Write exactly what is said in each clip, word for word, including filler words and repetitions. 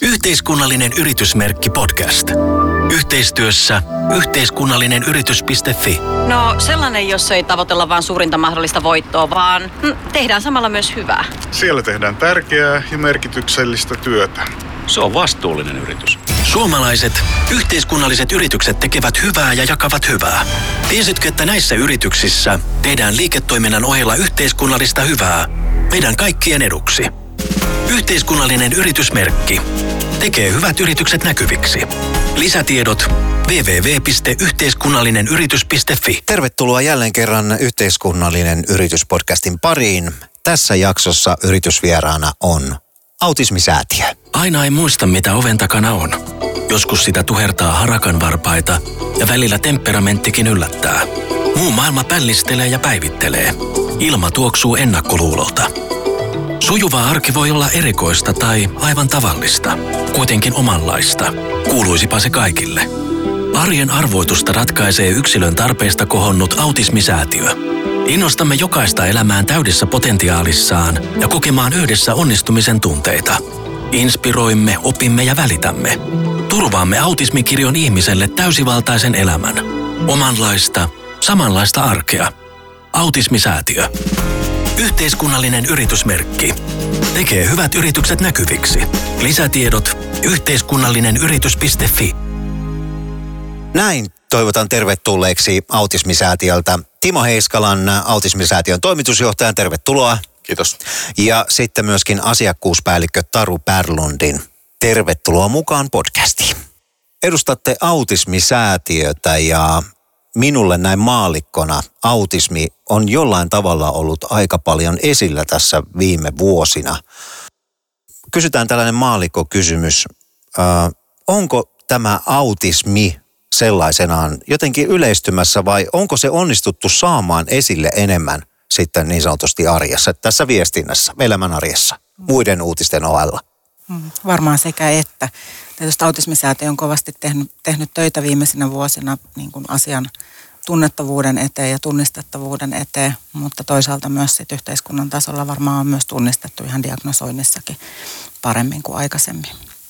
Yhteiskunnallinen yritysmerkki podcast. Yhteistyössä yhteiskunnallinen yritys piste fi. No sellainen, jossa ei tavoitella vain suurinta mahdollista voittoa, vaan tehdään samalla myös hyvää. Siellä tehdään tärkeää ja merkityksellistä työtä. Se on vastuullinen yritys. Suomalaiset yhteiskunnalliset yritykset tekevät hyvää ja jakavat hyvää. Tiesitkö, että näissä yrityksissä tehdään liiketoiminnan ohella yhteiskunnallista hyvää meidän kaikkien eduksi? Yhteiskunnallinen yritysmerkki tekee hyvät yritykset näkyviksi. Lisätiedot double-u double-u double-u piste yhteiskunnallinen yritys piste fi. Tervetuloa jälleen kerran Yhteiskunnallinen yrityspodcastin pariin. Tässä jaksossa yritysvieraana on Autismisäätiö. Aina ei muista, mitä oven takana on. Joskus sitä tuhertaa harakan varpaita ja välillä temperamenttikin yllättää. Muu maailma pällistelee ja päivittelee. Ilma tuoksuu ennakkoluulolta. Sujuva arki voi olla erikoista tai aivan tavallista, kuitenkin omanlaista. Kuuluisipa se kaikille. Arjen arvoitusta ratkaisee yksilön tarpeista kohonnut Autismisäätiö. Innostamme jokaista elämään täydessä potentiaalissaan ja kokemaan yhdessä onnistumisen tunteita. Inspiroimme, opimme ja välitämme. Turvaamme autismikirjon ihmiselle täysivaltaisen elämän. Omanlaista, samanlaista arkea. Autismisäätiö. Yhteiskunnallinen yritysmerkki tekee hyvät yritykset näkyviksi. Lisätiedot yhteiskunnallinen yritys piste fi. Näin toivotan tervetulleeksi Autismisäätiöltä Timo Heiskalan, Autismisäätiön toimitusjohtajan. Tervetuloa. Kiitos. Ja sitten myöskin asiakkuuspäällikkö Taru Pärlundin. Tervetuloa mukaan podcastiin. Edustatte Autismisäätiötä ja minulle näin maallikkona autismi on jollain tavalla ollut aika paljon esillä tässä viime vuosina. Kysytään tällainen maallikkokysymys. Ö, onko tämä autismi sellaisenaan jotenkin yleistymässä vai onko se onnistuttu saamaan esille enemmän sitten niin sanotusti arjessa, tässä viestinnässä, elämän arjessa, muiden uutisten ohella? Hmm, varmaan sekä että. Tietysti Autismisäätiö on kovasti tehnyt, tehnyt töitä viimeisinä vuosina niin kuin asian tunnettavuuden eteen ja tunnistettavuuden eteen, mutta toisaalta myös sit yhteiskunnan tasolla varmaan on myös tunnistettu ihan diagnosoinnissakin paremmin kuin aikaisemmin.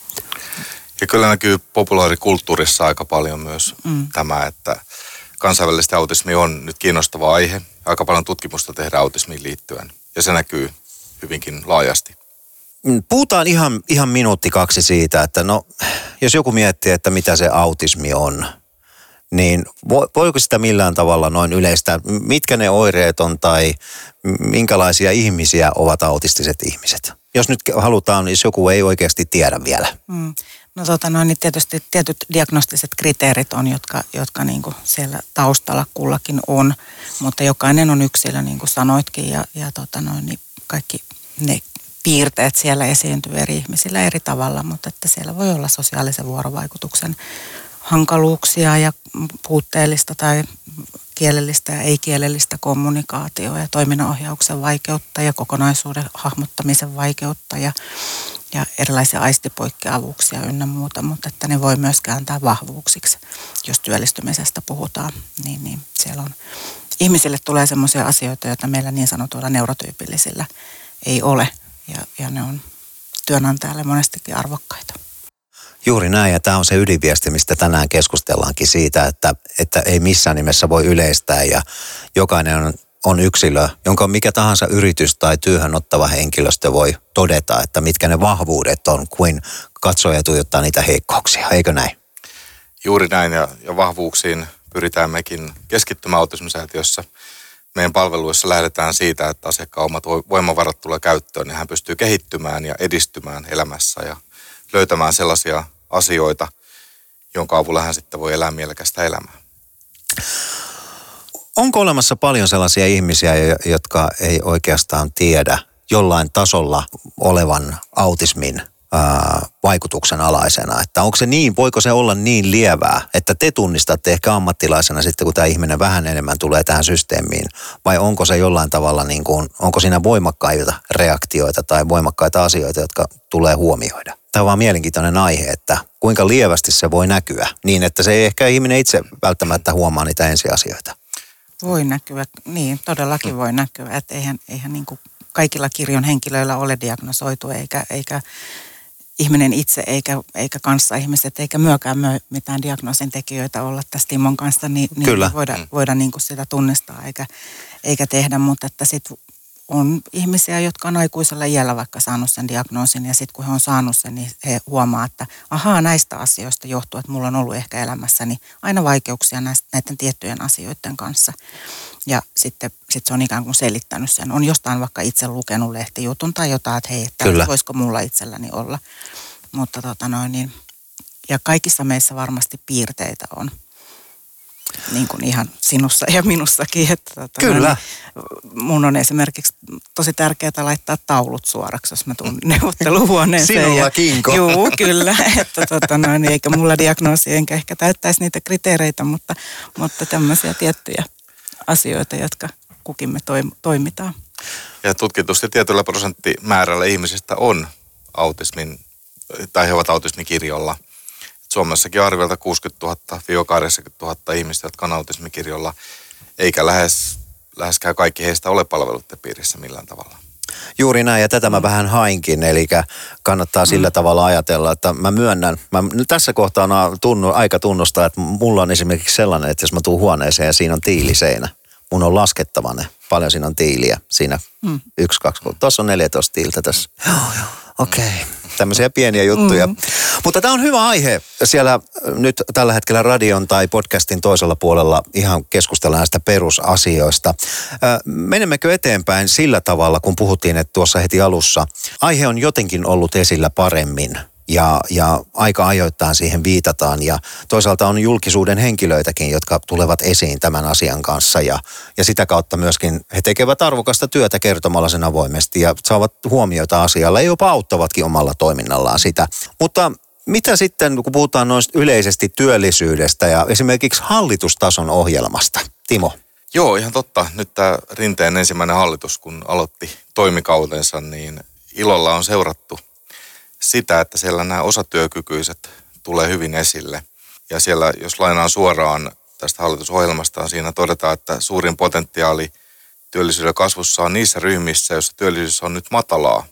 Ja kyllä näkyy populaarikulttuurissa aika paljon myös mm. tämä, että kansainvälisesti autismi on nyt kiinnostava aihe. Aika paljon tutkimusta tehdään autismiin liittyen ja se näkyy hyvinkin laajasti. Puhutaan ihan, ihan minuutti kaksi siitä, että no, jos joku miettii, että mitä se autismi on, niin voiko sitä millään tavalla noin yleistä, mitkä ne oireet on tai minkälaisia ihmisiä ovat autistiset ihmiset? Jos nyt halutaan, jos joku ei oikeasti tiedä vielä. Mm. No tota noin, niin tietysti tietyt diagnostiset kriteerit on, jotka, jotka niin kuin siellä taustalla kullakin on, mutta jokainen on yksilö, niin kuin sanoitkin, ja, ja tota noin, niin kaikki ne piirteet siellä esiintyy eri ihmisillä eri tavalla, mutta että siellä voi olla sosiaalisen vuorovaikutuksen hankaluuksia ja puutteellista tai kielellistä ja ei-kielellistä kommunikaatioa ja toiminnanohjauksen vaikeutta ja kokonaisuuden hahmottamisen vaikeutta ja, ja erilaisia aistipoikkeavuuksia ynnä muuta, mutta että ne voi myös kääntää vahvuuksiksi, jos työllistymisestä puhutaan, niin, niin siellä on ihmisille tulee semmoisia asioita, joita meillä niin sanotuilla neurotyypillisillä ei ole ja, ja ne on työnantajalle monestikin arvokkaita. Juuri näin, ja tämä on se ydinviesti, mistä tänään keskustellaankin siitä, että, että ei missään nimessä voi yleistää ja jokainen on, on yksilö, jonka mikä tahansa yritys tai työhön ottava henkilöstö voi todeta, että mitkä ne vahvuudet on, kuin katsoja tuijottaa niitä heikkouksia, eikö näin? Juuri näin, ja, ja vahvuuksiin pyritään mekin keskittymään Autismisäätiössä. Meidän palveluissa lähdetään siitä, että asiakkaan omat voimavarat tulee käyttöön, ja hän pystyy kehittymään ja edistymään elämässä ja löytämään sellaisia asioita, jonka avulla hän sitten voi elää mielekästä elämää. Onko olemassa paljon sellaisia ihmisiä, jotka ei oikeastaan tiedä jollain tasolla olevan autismin ää, vaikutuksen alaisena? Että onko se niin, voiko se olla niin lievää, että te tunnistatte ehkä ammattilaisena sitten, kun tämä ihminen vähän enemmän tulee tähän systeemiin, vai onko se jollain tavalla, niin kuin, onko siinä voimakkaita reaktioita tai voimakkaita asioita, jotka tulee huomioida? Tämä on vaan mielenkiintoinen aihe, että kuinka lievästi se voi näkyä, niin että se ei ehkä ihminen itse välttämättä huomaa niitä ensiasioita. Voi näkyä, niin todellakin voi näkyä, että eihän, eihän niin kuin kaikilla kirjon henkilöillä ole diagnosoitu eikä, eikä, ihminen itse eikä, eikä kanssaihmiset eikä myökään myö mitään diagnoosin tekijöitä olla tässä Timon kanssa, niin, niin Kyllä. voida, voida niin kuin sitä tunnistaa eikä, eikä tehdä, mutta että sitten on ihmisiä, jotka on aikuisella iällä vaikka saanut sen diagnoosin ja sitten kun he on saanut sen, niin he huomaa, että ahaa, näistä asioista johtuu, että mulla on ollut ehkä elämässäni aina vaikeuksia näistä, näiden tiettyjen asioiden kanssa. Ja sitten sit se on ikään kuin selittänyt sen. On jostain vaikka itse lukenut lehtijutun tai jotain, että hei, että voisiko mulla itselläni olla. Mutta tota noin, niin, ja kaikissa meissä varmasti piirteitä on. Niin kuin ihan sinussa ja minussakin. Että, tota, Kyllä. Niin, mun on esimerkiksi tosi tärkeää laittaa taulut suoraksi, jos mä tuun neuvotteluhuoneeseen. Sinulla kinko. Joo, kyllä. Että, tota, noin, eikä mulla diagnoosi, enkä ehkä täyttäisi niitä kriteereitä, mutta, mutta tämmöisiä tiettyjä asioita, jotka kukin me toimitaan. Ja tutkitusti tietyllä prosenttimäärällä ihmisistä on autismin, tai he ovat autismikirjolla. Suomessakin on arviolta kuusikymmentätuhatta kahdeksankymmentätuhatta ihmistä, jotka on autismikirjolla, eikä lähes, läheskään kaikki heistä ole palveluiden piirissä millään tavalla. Juuri näin, ja tätä mä vähän hainkin, eli kannattaa sillä mm. tavalla ajatella, että mä myönnän, mä tässä kohtaa on tunnu, aika tunnustaa, että mulla on esimerkiksi sellainen, että jos mä tuun huoneeseen ja siinä on tiiliseinä, mun on laskettava ne, paljon siinä on tiiliä, siinä mm. yksi, kaksi, kolme, tuossa on neljätoista tiiltä tässä. Joo, joo, okei. Okay. Tämmöisiä pieniä juttuja. Mm. Mutta tämä on hyvä aihe. Siellä nyt tällä hetkellä radion tai podcastin toisella puolella ihan keskustellaan näistä perusasioista. Menemmekö eteenpäin sillä tavalla, kun puhuttiin, että tuossa heti alussa aihe on jotenkin ollut esillä paremmin ja, ja aika ajoittain siihen viitataan ja toisaalta on julkisuuden henkilöitäkin, jotka tulevat esiin tämän asian kanssa ja, ja sitä kautta myöskin he tekevät arvokasta työtä kertomalla sen avoimesti ja saavat huomiota asialla ja jopa auttavatkin omalla toiminnallaan sitä. Mutta mitä sitten, kun puhutaan noista yleisesti työllisyydestä ja esimerkiksi hallitustason ohjelmasta? Timo. Joo, ihan totta. Nyt tämä Rinteen ensimmäinen hallitus, kun aloitti toimikautensa, niin ilolla on seurattu sitä, että siellä nämä osatyökykyiset tulee hyvin esille. Ja siellä, jos lainaan suoraan tästä hallitusohjelmasta, siinä todetaan, että suurin potentiaali työllisyyden kasvussa on niissä ryhmissä, joissa työllisyys on nyt matalaa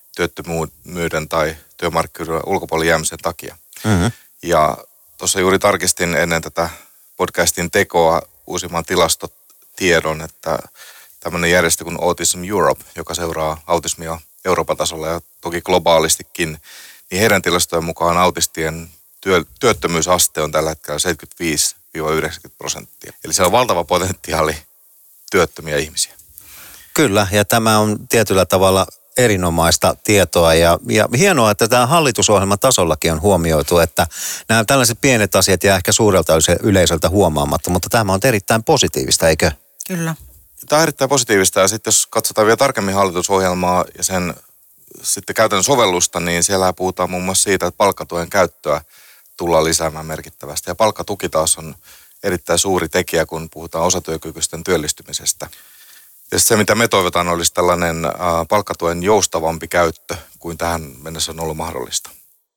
työttömyyden tai työmarkkinoiden ulkopuolelle jäämisen takia. Mm-hmm. Ja tuossa juuri tarkistin ennen tätä podcastin tekoa uusimman tilastotiedon, että tämmöinen järjestö kuin Autism Europe, joka seuraa autismia Euroopan tasolla ja toki globaalistikin, niin heidän tilastojen mukaan autistien työ, työttömyysaste on tällä hetkellä seitsemänkymmentäviisi yhdeksänkymmentä prosenttia. Eli siellä on valtava potentiaali työttömiä ihmisiä. Kyllä, ja tämä on tietyllä tavalla erinomaista tietoa ja, ja hienoa, että tämä hallitusohjelman tasollakin on huomioitu, että nämä tällaiset pienet asiat jää ehkä suurelta yleisöltä huomaamatta, mutta tämä on erittäin positiivista, eikö? Kyllä. Tämä on erittäin positiivista ja sitten jos katsotaan vielä tarkemmin hallitusohjelmaa ja sen sitten käytännön sovellusta, niin siellä puhutaan muun muassa siitä, että palkkatuen käyttöä tullaan lisäämään merkittävästi. Ja palkkatuki taas on erittäin suuri tekijä, kun puhutaan osatyökykyisten työllistymisestä. Ja se, mitä me toivotaan, olisi tällainen äh, palkkatuen joustavampi käyttö kuin tähän mennessä on ollut mahdollista.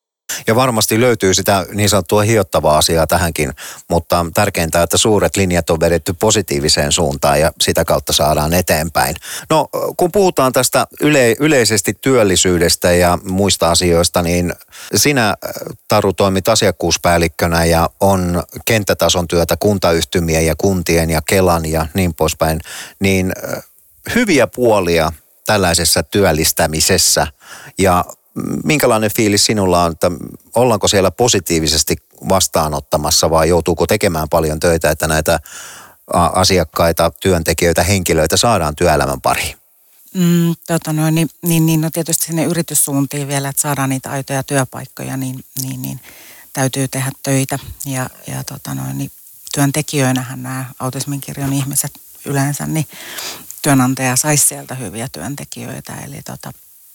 Ja varmasti löytyy sitä niin sanottua hiottavaa asiaa tähänkin, mutta tärkeintä, että suuret linjat on vedetty positiiviseen suuntaan ja sitä kautta saadaan eteenpäin. No, kun puhutaan tästä yle- yleisesti työllisyydestä ja muista asioista, niin sinä, Taru, toimit asiakkuuspäällikkönä ja on kenttätason työtä kuntayhtymien ja kuntien ja Kelan ja niin poispäin, niin hyviä puolia tällaisessa työllistämisessä ja minkälainen fiilis sinulla on, että ollaanko siellä positiivisesti vastaanottamassa vai joutuuko tekemään paljon töitä, että näitä asiakkaita, työntekijöitä, henkilöitä saadaan työelämän pariin? Mm, tota noin, niin, niin, niin, no tietysti sinne yrityssuuntiin vielä, että saadaan niitä aitoja työpaikkoja, niin, niin, niin täytyy tehdä töitä. Ja, ja tota noin, niin työntekijöinähän nämä autismin kirjon ihmiset yleensä, niin työnantaja saisi sieltä hyviä työntekijöitä, eli tota,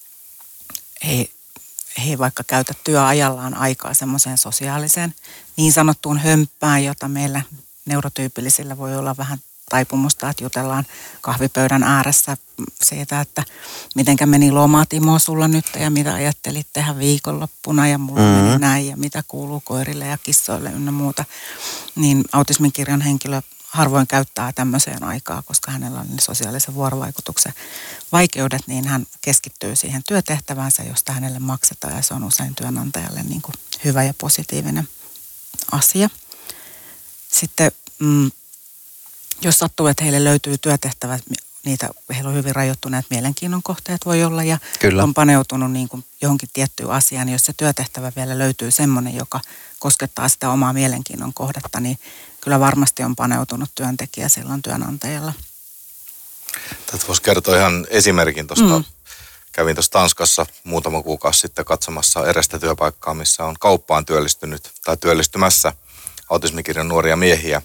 he, he ei vaikka käytä työajallaan aikaa semmoiseen sosiaaliseen niin sanottuun hömppään, jota meillä neurotyypillisillä voi olla vähän taipumusta, että jutellaan kahvipöydän ääressä siitä, että mitenkä meni loma, Timo, sulla nyt ja mitä ajattelit tehdä viikonloppuna ja mulla mm-hmm. meni näin ja mitä kuuluu koirille ja kissoille ynnä muuta. Niin autismin kirjon henkilö harvoin käyttää tämmöiseen aikaa, koska hänellä on ne sosiaalisen vuorovaikutuksen vaikeudet, niin hän keskittyy siihen työtehtävänsä, josta hänelle maksetaan, ja se on usein työnantajalle niin kuin hyvä ja positiivinen asia. Sitten mm, jos sattuu, että heille löytyy työtehtävät, niitä, heillä on hyvin rajoittuneet mielenkiinnon kohteet voi olla, ja Kyllä. on paneutunut niin kuin johonkin tiettyyn asiaan, niin jos se työtehtävä vielä löytyy semmoinen, joka koskettaa sitä omaa mielenkiinnon kohdetta, niin kyllä varmasti on paneutunut työntekijä silloin työnantajalla. Tätä voisi kertoa ihan esimerkin tuosta. Mm. Kävin tuossa Tanskassa muutama kuukausi sitten katsomassa erästä työpaikkaa, missä on kauppaan työllistynyt tai työllistymässä autismikirjon nuoria miehiä.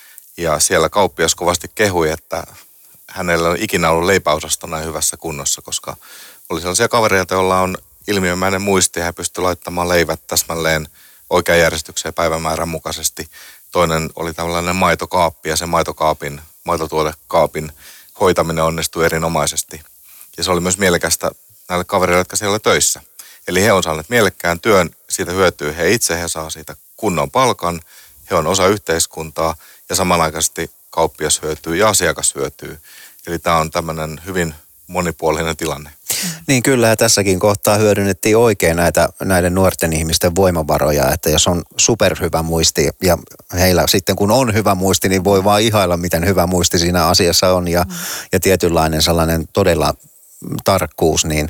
Ja siellä kauppias kovasti kehui, että hänellä on ikinä ollut leipäosasto näin hyvässä kunnossa, koska oli sellaisia kavereita, joilla on ilmiömäinen muisti ja he pystyivät laittamaan leivät täsmälleen oikean järjestykseen päivämäärän mukaisesti. Toinen oli tällainen maitokaappi ja se maitokaapin, maitotuotekaapin hoitaminen onnistui erinomaisesti. Ja se oli myös mielekästä näille kavereille, jotka siellä oli töissä. Eli he on saaneet mielekkään työn, siitä hyötyy he itse, he saa siitä kunnon palkan, he on osa yhteiskuntaa ja samanaikaisesti kauppias hyötyy ja asiakas hyötyy. Eli tämä on tämmöinen hyvin monipuolinen tilanne. Niin kyllä, ja tässäkin kohtaa hyödynnettiin oikein näitä, näiden nuorten ihmisten voimavaroja, että jos on superhyvä muisti ja heillä sitten kun on hyvä muisti, niin voi vaan ihailla, miten hyvä muisti siinä asiassa on ja, mm. ja tietynlainen sellainen todella tarkkuus, niin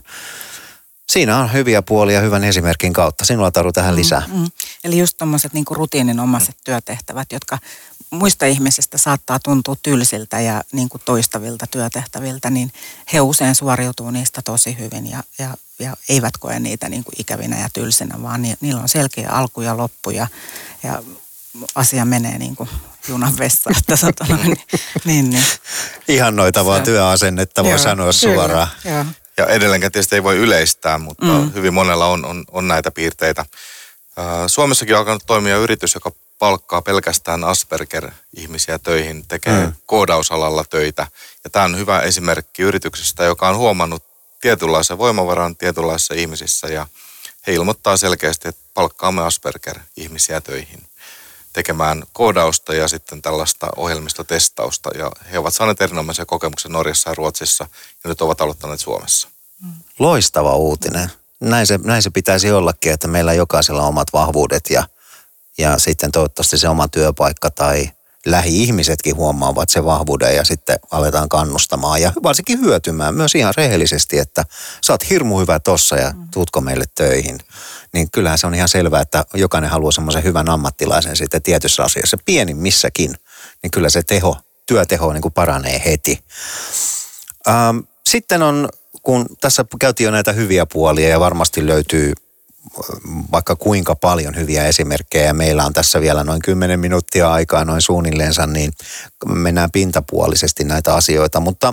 siinä on hyviä puolia hyvän esimerkin kautta. Sinulla Taru tähän mm, lisää. Mm. Eli just tommoset niinku rutiininomaiset mm. työtehtävät, jotka muista ihmisistä saattaa tuntua tylsiltä ja niinku toistavilta työtehtäviltä, niin he usein suoriutuu niistä tosi hyvin ja, ja, ja eivät koe niitä niinku ikävinä ja tylsinä, vaan ni, niillä on selkeä alku ja loppu ja, ja asia menee niinku junan vessaan. niin, niin, niin. Ihannoitavaa työasennetta voi joo, sanoa suoraan. Kyllä, ja edelleenkin tietysti ei voi yleistää, mutta mm. hyvin monella on, on, on näitä piirteitä. Suomessakin on alkanut toimia yritys, joka palkkaa pelkästään Asperger-ihmisiä töihin, tekee mm. koodausalalla töitä. Ja tämä on hyvä esimerkki yrityksestä, joka on huomannut tietynlaisen voimavaran tietynlaisissa ihmisissä. Ja he ilmoittaa selkeästi, että palkkaamme Asperger-ihmisiä töihin tekemään koodausta ja sitten tällaista ohjelmistotestausta. Ja he ovat saaneet erinomaisia kokemuksia Norjassa ja Ruotsissa ja nyt ovat aloittaneet Suomessa. Loistava uutinen. Näin se, näin se pitäisi ollakin, että meillä jokaisella on omat vahvuudet ja, ja sitten toivottavasti se oma työpaikka tai lähi-ihmisetkin huomaavat se vahvuuden ja sitten aletaan kannustamaan ja varsinkin hyötymään myös ihan rehellisesti, että sä oot hirmu hyvä tossa ja tuutko meille töihin. Niin kyllähän se on ihan selvää, että jokainen haluaa semmoisen hyvän ammattilaisen sitten tietyssä asiassa, pienimmissäkin, niin kyllä se teho, työteho niin kuin paranee heti. Ähm, sitten on, kun tässä käytiin jo näitä hyviä puolia ja varmasti löytyy vaikka kuinka paljon hyviä esimerkkejä ja meillä on tässä vielä noin kymmenen minuuttia aikaa noin suunnilleensa, niin mennään pintapuolisesti näitä asioita, mutta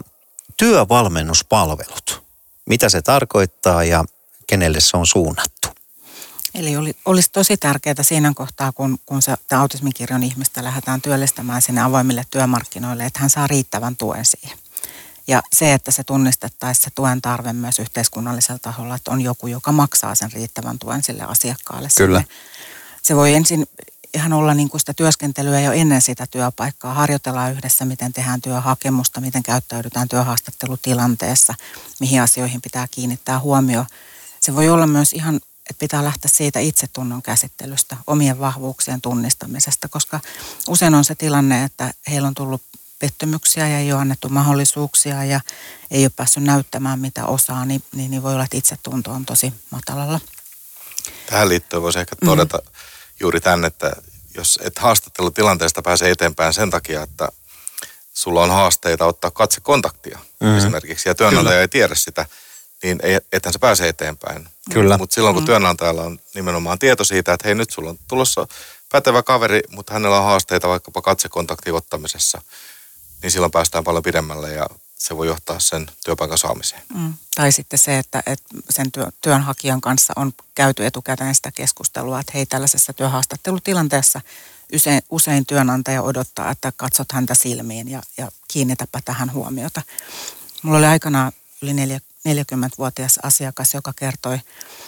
työvalmennuspalvelut, mitä se tarkoittaa ja kenelle se on suunnattu? Eli oli, olisi tosi tärkeää siinä kohtaa, kun, kun se autismikirjon ihmistä lähdetään työllistämään sinne avoimille työmarkkinoille, että hän saa riittävän tuen siihen. Ja se, että se tunnistettaisiin se tuen tarve myös yhteiskunnallisella taholla, että on joku, joka maksaa sen riittävän tuen sille asiakkaalle. Kyllä. Sinne. Se voi ensin ihan olla niin kuin sitä työskentelyä jo ennen sitä työpaikkaa. Harjoitellaan yhdessä, miten tehdään työhakemusta, miten käyttäydytään työhaastattelutilanteessa, mihin asioihin pitää kiinnittää huomioon. Se voi olla myös ihan, että pitää lähteä siitä itsetunnon käsittelystä, omien vahvuuksien tunnistamisesta, koska usein on se tilanne, että heillä on tullut pettymyksiä ja ei ole annettu mahdollisuuksia ja ei ole päässyt näyttämään mitä osaa, niin, niin, niin voi olla, että itsetunto on tosi matalalla. Tähän liittyen voisi ehkä todeta mm. juuri tämän, että jos et haastattelutilanteesta pääse eteenpäin sen takia, että sulla on haasteita ottaa katsekontaktia mm. esimerkiksi ja työnantaja Kyllä. ei tiedä sitä, niin ei, ethän se pääse eteenpäin. Kyllä. Mutta silloin kun mm. työnantajalla on nimenomaan tieto siitä, että hei nyt sulla on tulossa pätevä kaveri, mutta hänellä on haasteita vaikkapa katsekontaktin ottamisessa, niin silloin päästään paljon pidemmälle ja se voi johtaa sen työpaikan saamiseen. Mm. Tai sitten se, että, että sen työ, työnhakijan kanssa on käyty etukäteen sitä keskustelua, että hei tällaisessa työhaastattelutilanteessa usein, usein työnantaja odottaa, että katsot häntä silmiin ja, ja kiinnitäpä tähän huomiota. Mulla oli aikanaan yli neljäkymmentävuotias asiakas, joka kertoi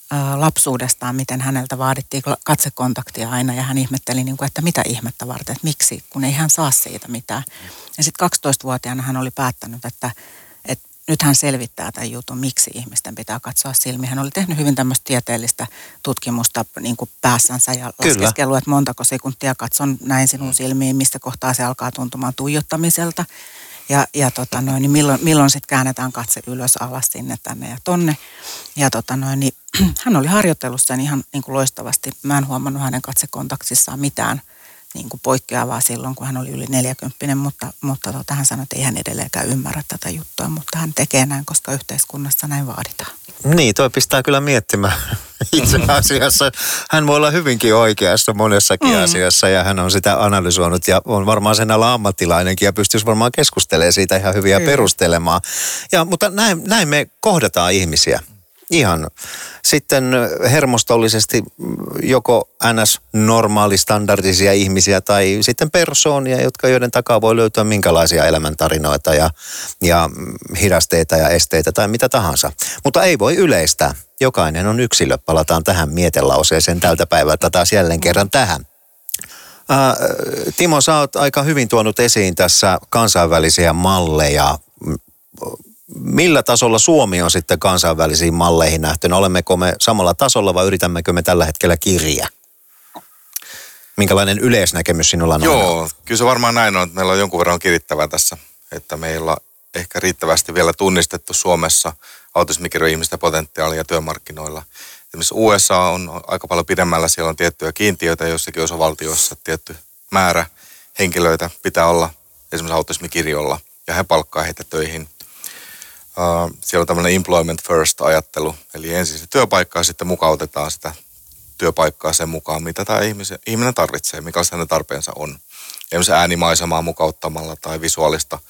lapsuudestaan, miten häneltä vaadittiin katsekontaktia aina ja hän ihmetteli, niin kuin, että mitä ihmettä varten, että miksi, kun ei hän saa siitä mitään. Ja sitten kaksitoistavuotiaana hän oli päättänyt, että, että nyt hän selvittää tämän jutun, miksi ihmisten pitää katsoa silmiin. Hän oli tehnyt hyvin tämmöistä tieteellistä tutkimusta niin kuin päässänsä ja laskeskellut, että montako sekuntia katson näin sinun silmiin, mistä kohtaa se alkaa tuntumaan tuijottamiselta. Ja, ja tota noin, niin milloin, milloin sitten käännetään katse ylös, alas, sinne, tänne ja tonne. Ja tota noin, niin hän oli harjoitellut sen ihan niin kuin loistavasti. Mä en huomannut hänen katsekontaktissaan mitään niin kuin poikkeavaa silloin, kun hän oli yli neljäkymppinen, mutta, mutta tota, hän sanoi, että ei hän edelleenkään ymmärrä tätä juttua, mutta hän tekee näin, koska yhteiskunnassa näin vaaditaan. Niin, toi pistää kyllä miettimään itse asiassa. Hän voi olla hyvinkin oikeassa monessakin mm. asiassa ja hän on sitä analysoinut ja on varmaan sen ala ammattilainenkin ja pystyisi varmaan keskustelemaan siitä ihan hyviä kyllä. perustelemaan. Ja, mutta näin, näin me kohdataan ihmisiä. Ihan sitten hermostollisesti joko ns. Normaalistandardisia ihmisiä tai sitten persoonia, jotka joiden takaa voi löytyä minkälaisia elämäntarinoita ja, ja hidasteita ja esteitä tai mitä tahansa. Mutta ei voi yleistää. Jokainen on yksilö. Palataan tähän mietelauseeseen tältä päivältä taas jälleen kerran tähän. Ää, Timo, sä oot aika hyvin tuonut esiin tässä kansainvälisiä malleja. Millä tasolla Suomi on sitten kansainvälisiin malleihin nähtynä? Olemmeko me samalla tasolla vai yritämmekö me tällä hetkellä kirjaa? Minkälainen yleisnäkemys sinulla on? Joo, aina? Kyllä se varmaan näin on, että meillä on jonkun verran kirittävää tässä. Että meillä on ehkä riittävästi vielä tunnistettu Suomessa autismikirjo-ihmisten potentiaalia työmarkkinoilla. Esimerkiksi U S A on aika paljon pidemmällä, siellä on tiettyjä kiintiöitä jossakin osavaltioissa, tietty määrä henkilöitä pitää olla esimerkiksi autismikirjolla ja he palkkaa heitä töihin. Uh, siellä on tämmöinen employment first-ajattelu, eli ensin se työpaikka ja sitten mukautetaan sitä työpaikkaa sen mukaan, mitä tämä ihmisen, ihminen tarvitsee, mikä hänen tarpeensa on. Esimerkiksi äänimaisemaa mukauttamalla tai visuaalista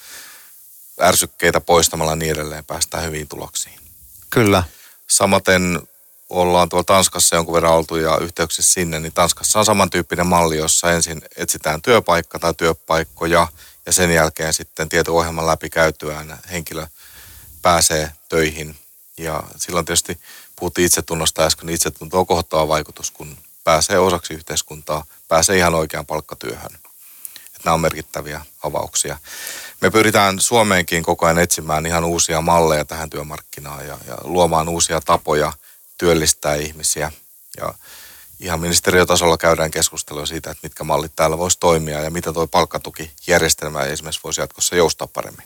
ärsykkeitä poistamalla niin edelleen päästään hyviin tuloksiin. Kyllä. Samaten ollaan tuolla Tanskassa jonkun verran oltu ja yhteyksissä sinne, niin Tanskassa on samantyyppinen malli, jossa ensin etsitään työpaikka tai työpaikkoja ja sen jälkeen sitten tieto-ohjelman läpi käytyään henkilö pääsee töihin. Ja silloin tietysti puhuttiin itsetunnosta äsken, niin itsetunto on kohottava vaikutus, kun pääsee osaksi yhteiskuntaa, pääsee ihan oikeaan palkkatyöhön. Että nämä on merkittäviä avauksia. Me pyritään Suomeenkin koko ajan etsimään ihan uusia malleja tähän työmarkkinaan ja, ja luomaan uusia tapoja työllistää ihmisiä. Ja ihan ministeriötasolla käydään keskustelua siitä, että mitkä mallit täällä voisi toimia ja mitä tuo palkkatukijärjestelmä esimerkiksi voisi jatkossa joustaa paremmin.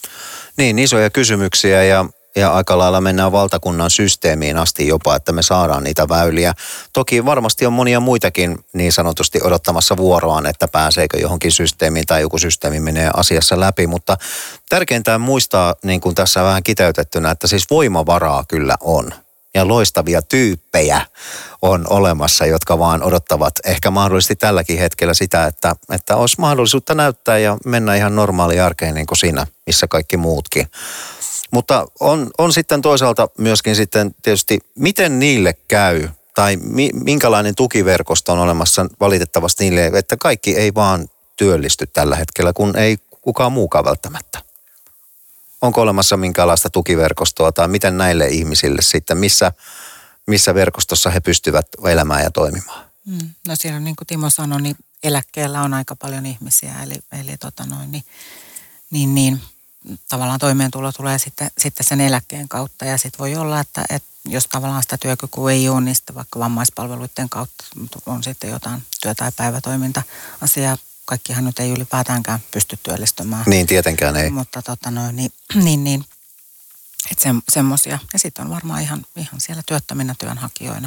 Niin, isoja kysymyksiä ja, ja aika lailla mennään valtakunnan systeemiin asti jopa, että me saadaan niitä väyliä. Toki varmasti on monia muitakin niin sanotusti odottamassa vuoroaan, että pääseekö johonkin systeemiin tai joku systeemi menee asiassa läpi, mutta tärkeintä muistaa niin kuin tässä vähän kiteytettynä, että siis voimavaraa kyllä on. Ja loistavia tyyppejä on olemassa, jotka vaan odottavat ehkä mahdollisesti tälläkin hetkellä sitä, että, että olisi mahdollisuutta näyttää ja mennä ihan normaali arkeen niin kuin siinä, missä kaikki muutkin. Mutta on, on sitten toisaalta myöskin sitten tietysti, miten niille käy tai mi, minkälainen tukiverkosto on olemassa valitettavasti niille, että kaikki ei vaan työllisty tällä hetkellä, kun ei kukaan muukaan välttämättä. Onko olemassa minkälaista tukiverkostoa tai miten näille ihmisille sitten, missä, missä verkostossa he pystyvät elämään ja toimimaan? Mm, no siellä niin kuin Timo sanoi, niin eläkkeellä on aika paljon ihmisiä, eli, eli tota noin, niin, niin, niin tavallaan toimeentulo tulee sitten, sitten sen eläkkeen kautta ja sitten voi olla, että, että jos tavallaan sitä työkykyä ei ole, niin sitten vaikka vammaispalveluiden kautta on sitten jotain työ- tai päivätoiminta-asiaa. Kaikkihan nyt ei ylipäätäänkään pysty työllistymään. Niin, tietenkään ei. Mutta tota noin, niin, niin, niin että se, semmoisia. Ja sitten on varmaan ihan, ihan siellä työttöminä työnhakijoina.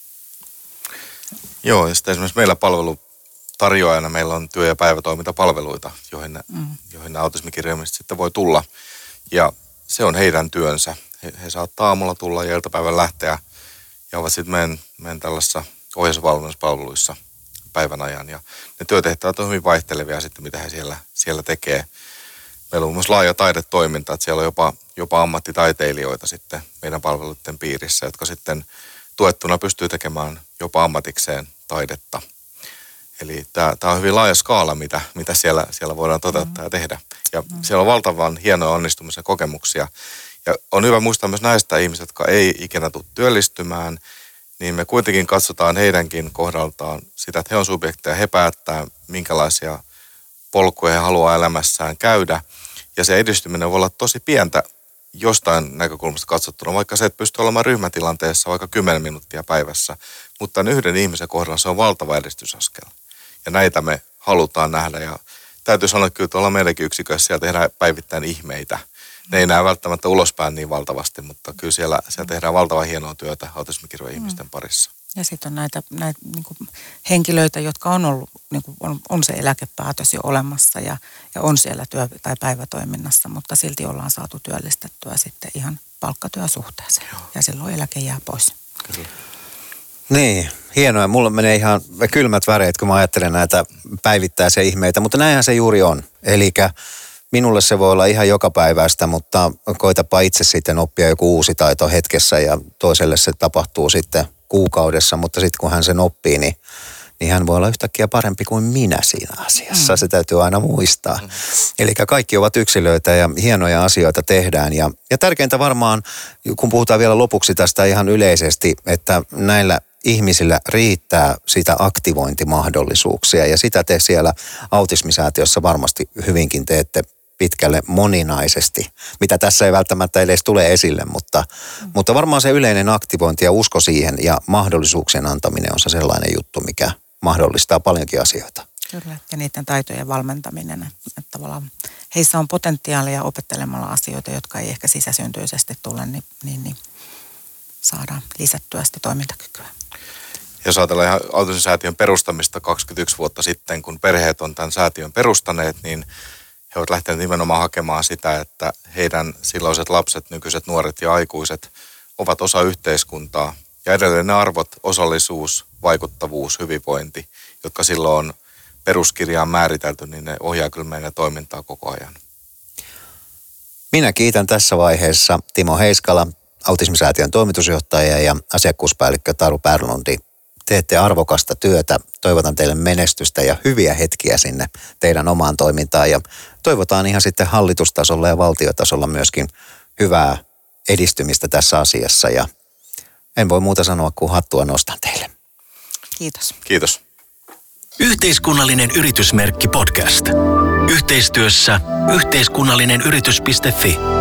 Joo, ja sitten esimerkiksi meillä palvelutarjoajana meillä on työ- ja päivätoimintapalveluita, joihin, mm. joihin autismikirjoimiset sitten voi tulla. Ja se on heidän työnsä. He, he saattaa aamulla tulla ja iltapäivän lähteä ja ovat sitten meidän, meidän tällaisissa ohjaus- ja valmennuspalveluissa päivän ajan. Ja ne työtehtävät on hyvin vaihtelevia sitten, mitä he siellä, siellä tekee. Meillä on myös laaja taidetoiminta, että siellä on jopa, jopa ammattitaiteilijoita sitten meidän palveluiden piirissä, jotka sitten tuettuna pystyy tekemään jopa ammatikseen taidetta. Eli tämä, tämä on hyvin laaja skaala, mitä, mitä siellä, siellä voidaan toteuttaa ja tehdä. Ja siellä on valtavan hienoja onnistumisen kokemuksia. Ja on hyvä muistaa myös näistä ihmisistä, jotka ei ikinä tule työllistymään. niin me kuitenkin katsotaan heidänkin kohdaltaan sitä, että he on subjekteja, he päättää, minkälaisia polkuja he haluaa elämässään käydä. Ja se edistyminen voi olla tosi pientä jostain näkökulmasta katsottuna, vaikka se, että pystyy olemaan ryhmätilanteessa vaikka kymmenen minuuttia päivässä, mutta yhden ihmisen kohdalla se on valtava edistysaskel. Ja näitä me halutaan nähdä ja täytyy sanoa, että kyllä tuolla meidänkin yksikössä siellä tehdään päivittäin ihmeitä. Ne ei näe välttämättä ulospäin niin valtavasti, mutta kyllä siellä, siellä tehdään valtavan hienoa työtä autismikirjojen mm. ihmisten parissa. Ja sitten on näitä, näitä niin kuin henkilöitä, jotka on ollut, niin kuin on, on se eläkepäätös jo olemassa ja, ja on siellä työ- tai päivätoiminnassa, mutta silti ollaan saatu työllistettyä sitten ihan palkkatyösuhteeseen. Joo. Ja silloin eläke jää pois. Kyllä. Niin, hienoa. Mulla menee ihan kylmät väreet, kun mä ajattelen näitä päivittäisiä ihmeitä, mutta näinhän se juuri on. Elikkä minulle se voi olla ihan jokapäiväistä, mutta koitapa itse sitten oppia joku uusi taito hetkessä ja toiselle se tapahtuu sitten kuukaudessa, mutta sitten kun hän sen oppii, niin, niin hän voi olla yhtäkkiä parempi kuin minä siinä asiassa. Mm. Se täytyy aina muistaa. Mm. Eli kaikki ovat yksilöitä ja hienoja asioita tehdään. Ja, ja tärkeintä varmaan, kun puhutaan vielä lopuksi tästä ihan yleisesti, että näillä ihmisillä riittää sitä aktivointimahdollisuuksia ja sitä te siellä autismisäätiössä varmasti hyvinkin teette pitkälle moninaisesti, mitä tässä ei välttämättä edes tule esille, mutta, mm. mutta varmaan se yleinen aktivointi ja usko siihen ja mahdollisuuksien antaminen on se sellainen juttu, mikä mahdollistaa paljonkin asioita. Kyllä, ja niiden taitojen valmentaminen, että tavallaan heissä on potentiaalia opettelemalla asioita, jotka ei ehkä sisäsyntyisesti tule, niin, niin, niin saadaan lisättyä sitä toimintakykyä. Jos ajatellaan ihan autismisäätiön perustamista kaksikymmentäyksi vuotta sitten, kun perheet on tämän säätiön perustaneet, niin he ovat lähteneet nimenomaan hakemaan sitä, että heidän silloiset lapset, nykyiset nuoret ja aikuiset ovat osa yhteiskuntaa. Ja edelleen ne arvot, osallisuus, vaikuttavuus, hyvinvointi, jotka silloin on peruskirjaan määritelty, niin ne ohjaa kyllä meidän toimintaa koko ajan. Minä kiitän tässä vaiheessa Timo Heiskala, autismisäätiön toimitusjohtaja ja asiakkuuspäällikkö Taru Pärlundi. Teette arvokasta työtä. Toivotan teille menestystä ja hyviä hetkiä sinne teidän omaan toimintaan. Ja toivotaan ihan sitten hallitustasolla ja valtiotasolla myöskin hyvää edistymistä tässä asiassa. Ja en voi muuta sanoa kuin hattua nostan teille. Kiitos. Kiitos. Yhteiskunnallinen yritysmerkki podcast. Yhteistyössä yhteiskunnallinen yritys piste fi.